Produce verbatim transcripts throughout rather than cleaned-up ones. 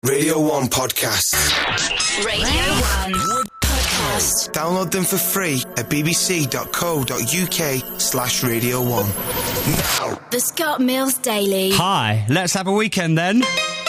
Radio one podcasts. Radio one podcast. Download them for free at bbc.co.uk slash radio one. Now. The Scott Mills Daily. Hi, let's have a weekend then.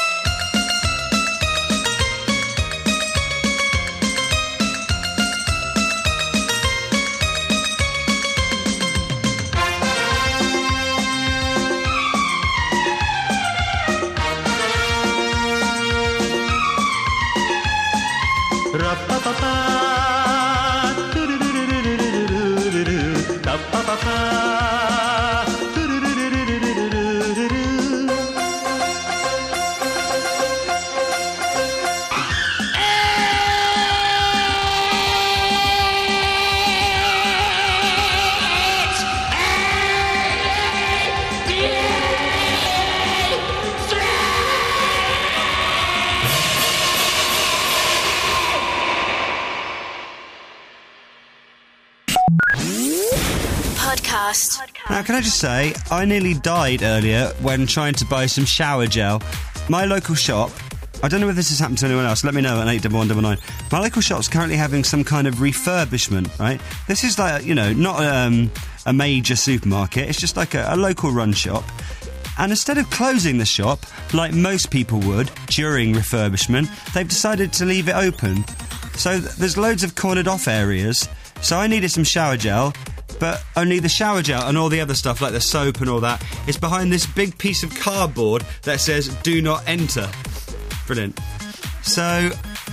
Now, can I just say, I nearly died earlier when trying to buy some shower gel. My local shop, I don't know if this has happened to anyone else, let me know at eight one one nine nine. My local shop's currently having some kind of refurbishment, right? This is like, you know, not um, a major supermarket, it's just like a, a local run shop. And instead of closing the shop, like most people would during refurbishment, they've decided to leave it open. So th- there's loads of cornered off areas. So I needed some shower gel, but only the shower gel and all the other stuff, like the soap and all that, is behind this big piece of cardboard that says, do not enter. Brilliant. So,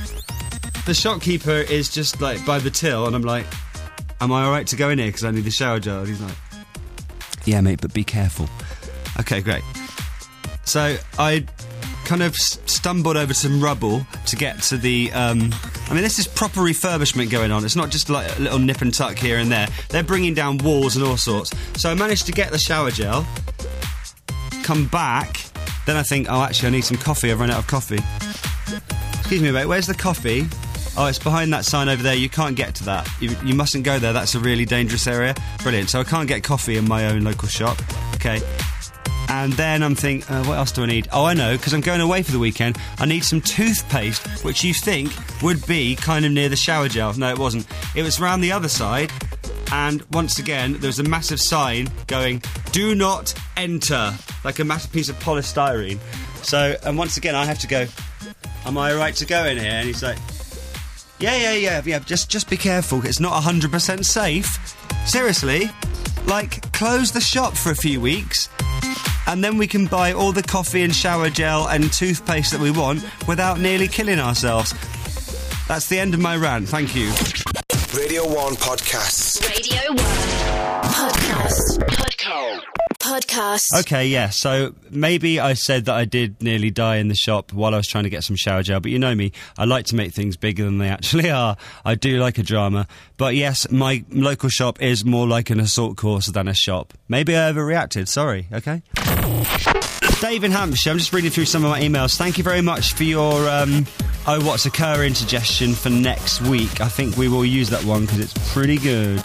the shopkeeper is just, like, by the till, and I'm like, am I alright to go in here, because I need the shower gel? And he's like, yeah, mate, but be careful. Okay, great. So, I kind of stumbled over some rubble to get to the, um... I mean, this is proper refurbishment going on. It's not just like a little nip and tuck here and there. They're bringing down walls and all sorts. So I managed to get the shower gel, come back, then I think, oh, actually, I need some coffee. I've run out of coffee. Excuse me, mate, where's the coffee? Oh, it's behind that sign over there. You can't get to that. You, you mustn't go there. That's a really dangerous area. Brilliant. So I can't get coffee in my own local shop. Okay. And then I'm thinking, uh, what else do I need? Oh, I know, because I'm going away for the weekend. I need some toothpaste, which you think would be kind of near the shower gel. No, it wasn't. It was round the other side. And once again, there was a massive sign going, do not enter. Like a massive piece of polystyrene. So, and once again, I have to go, am I right to go in here? And he's like, yeah, yeah, yeah, yeah, just, just be careful. It's not one hundred percent safe. Seriously? Like, close the shop for a few weeks, and then we can buy all the coffee and shower gel and toothpaste that we want without nearly killing ourselves. That's the end of my rant. Thank you. Radio one podcasts. Radio one podcast. Podcast. Podcast. Okay, yeah, so maybe I said that I did nearly die in the shop while I was trying to get some shower gel, but you know me, I like to make things bigger than they actually are. I do like a drama. But yes, my local shop is more like an assault course than a shop. Maybe I overreacted, sorry, okay? Dave in Hampshire, I'm just reading through some of my emails. Thank you very much for your um, Oh What's Occurring suggestion for next week. I think we will use that one because it's pretty good.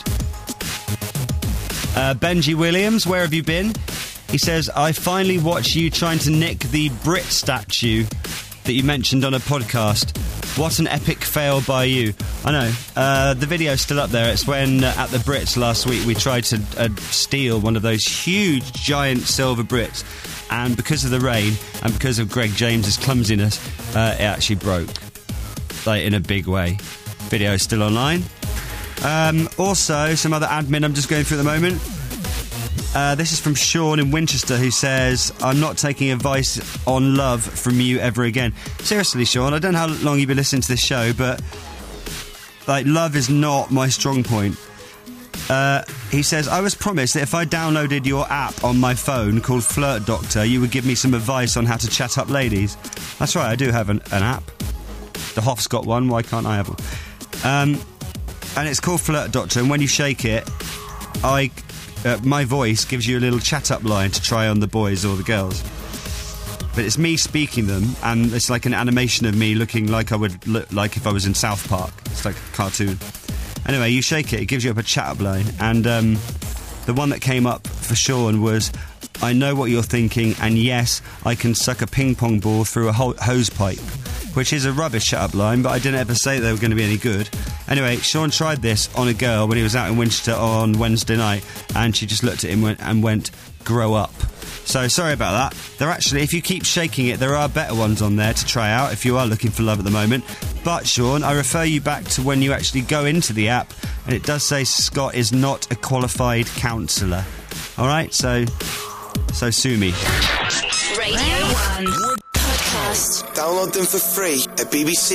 Uh, Benji Williams, where have you been? He says, I finally watched you trying to nick the Brit statue that you mentioned on a podcast. What an epic fail by you. I know. Uh, the video's still up there. It's when, uh, at the Brits last week, we tried to uh, steal one of those huge, giant silver Brits. And because of the rain, and because of Greg James's clumsiness, uh, it actually broke. Like, in a big way. Video's still online. Um, also, some other admin I'm just going through at the moment. Uh, this is from Sean in Winchester, who says, I'm not taking advice on love from you ever again. Seriously, Sean, I don't know how long you've been listening to this show, but like, love is not my strong point. Uh, he says, I was promised that if I downloaded your app on my phone called Flirt Doctor, you would give me some advice on how to chat up ladies. That's right, I do have an, an app. The Hoff's got one, why can't I have one? Um, and it's called Flirt Doctor, and when you shake it, I... Uh, my voice gives you a little chat-up line to try on the boys or the girls. But it's me speaking them, and it's like an animation of me looking like I would look like if I was in South Park. It's like a cartoon. Anyway, you shake it, it gives you up a chat-up line. And um, the one that came up for Sean was, I know what you're thinking, and yes, I can suck a ping-pong ball through a ho- hose pipe. which is a rubbish shut-up line, but I didn't ever say they were going to be any good. Anyway, Sean tried this on a girl when he was out in Winchester on Wednesday night, and she just looked at him and went, grow up. So, sorry about that. There actually, if you keep shaking it, there are better ones on there to try out if you are looking for love at the moment. But, Sean, I refer you back to when you actually go into the app, and it does say Scott is not a qualified counsellor. Alright, so, so sue me. Radio one Podcast. Download them for free at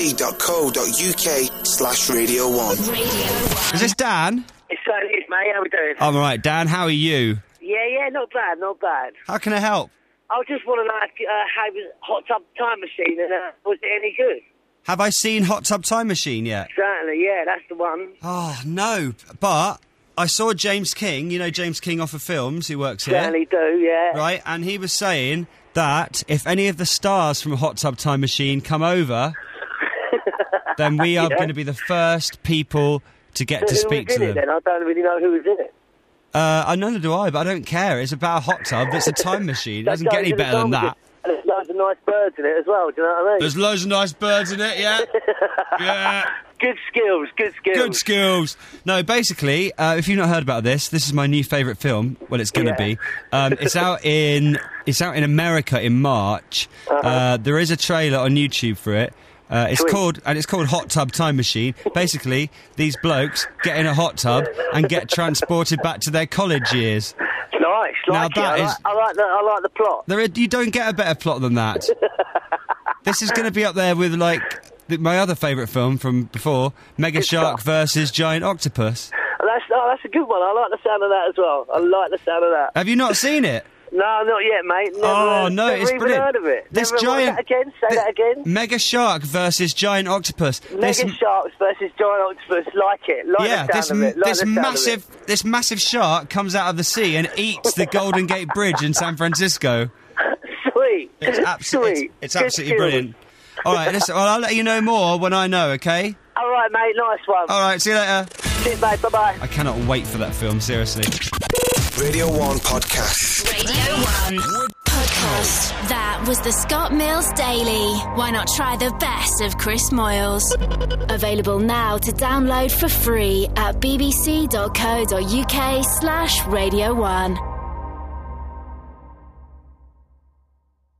bbc.co.uk slash Radio One. Radio one. Is this Dan? It's certainly is, mate. How we doing? I'm alright, Dan, how are you? Yeah, yeah, not bad, not bad. How can I help? I just want to know if, uh, how was Hot Tub Time Machine, and uh, was it any good? Have I seen Hot Tub Time Machine yet? Certainly, yeah, that's the one. Oh, no, but I saw James King, you know James King off of Films, who works here. Certainly do, yeah. Right, and he was saying that if any of the stars from Hot Tub Time Machine come over, then we are Yeah. going to be the first people to get to who speak was to in it them. then? I don't really know who was in it. Uh, I neither do I, but I don't care. It's about a hot tub. It's a time machine. It doesn't get any better than that. And there's loads of nice birds in it as well, do you know what I mean? There's loads of nice birds in it, yeah. Yeah. Good skills, good skills. Good skills. No, basically, uh, if you've not heard about this, this is my new favourite film. Well, it's gonna Yeah. be. Um, it's out in it's out in America in March. Uh-huh. Uh, there is a trailer on YouTube for it. Uh, it's Sweet. called and it's called Hot Tub Time Machine. Basically, these blokes get in a hot tub and get transported back to their college years. Nice, Now like that it. I, is- like, I like the I like the plot. There, are, you don't get a better plot than that. This is going to be up there with like the, my other favourite film from before, Mega Good Shark stuff. versus Giant Octopus. That's oh, that's a good one. I like the sound of that as well. I like the sound of that. Have you not seen it? No, not yet, mate. Never, Oh uh, no, never it's even brilliant. heard of it. This never, giant That again. Say thi- that again. Mega Shark versus Giant Octopus. Mega This- sharks versus giant octopus. Like it. Like yeah, the sound this of it. Like this the sound massive Of this massive shark comes out of the sea and eats the Golden Gate Bridge in San Francisco. it. Sweet. It's absolutely Sweet. it's, it's Good absolutely skills. brilliant. All right, listen, well, I'll let you know more when I know. Okay. All right, mate. Nice one. All right, see you later. Cheers, mate. Bye bye. I cannot wait for that film. Seriously. Radio One Podcast. Radio one Podcast. That was the Scott Mills Daily. Why not try the best of Chris Moyles? Available now to download for free at bbc.co.uk slash Radio one.